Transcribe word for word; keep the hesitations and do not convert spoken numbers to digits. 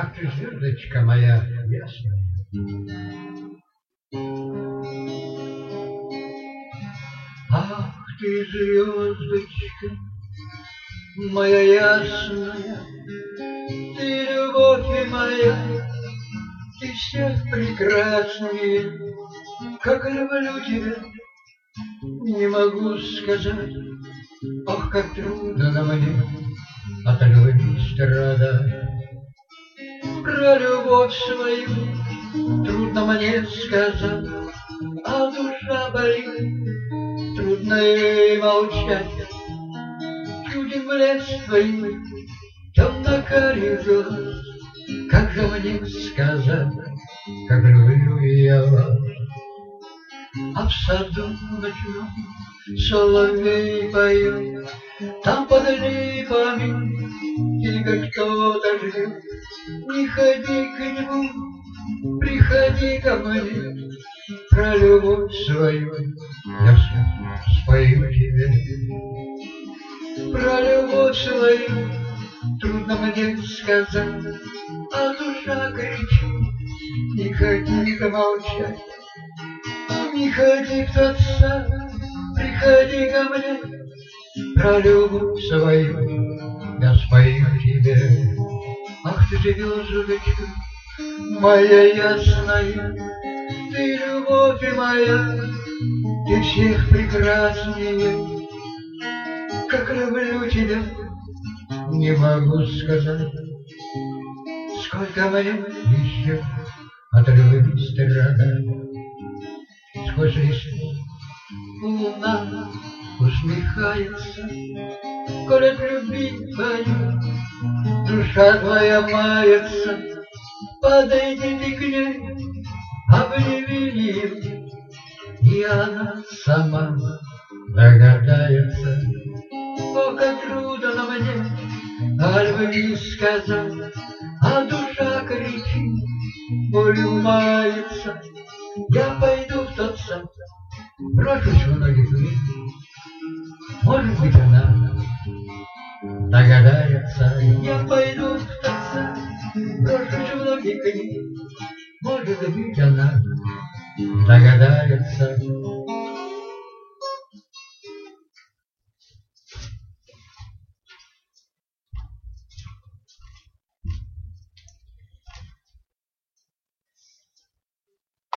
Ах ты, звездочка моя ясная. Ах ты, звездочка моя ясная, ты любовь моя, ты всех прекраснее. Как люблю тебя, не могу сказать. Ох, как трудно мне от любви страдать. Про любовь свою трудно мне сказать, а душа болит, трудно ей молчать. Чуден блеск твоих темно-карих глаз, как же мне сказать, как люблю я вас. А в саду ночном соловей поет, там под липами тихо кто-то ждет. Не ходи к нему, приходи ко мне, про любовь свою я все спою тебе. Про любовь свою трудно мне сказать, а душа кричит, не ходи замолчать. Не ходи в тот сад, приходи ко мне, про любовь свою я спою тебе. Ах ты, звездочка моя ясная, ты любовь моя, ты всех прекраснее. Как люблю тебя, не могу сказать. Сколько мне еще от любви страдать. Сквозь листву луна усмехается, коль от любви твоей душа твоя мается. Подойди ты к ней, обними ее, и она сама догадается. О, как трудно мне о любви сказать, а душа кричит, болью мается. Я пойду в тот сад, брошусь в ноги книг, может быть, она догадается. Я пойду в тот сад, брошусь в ноги книг, может быть, она догадается.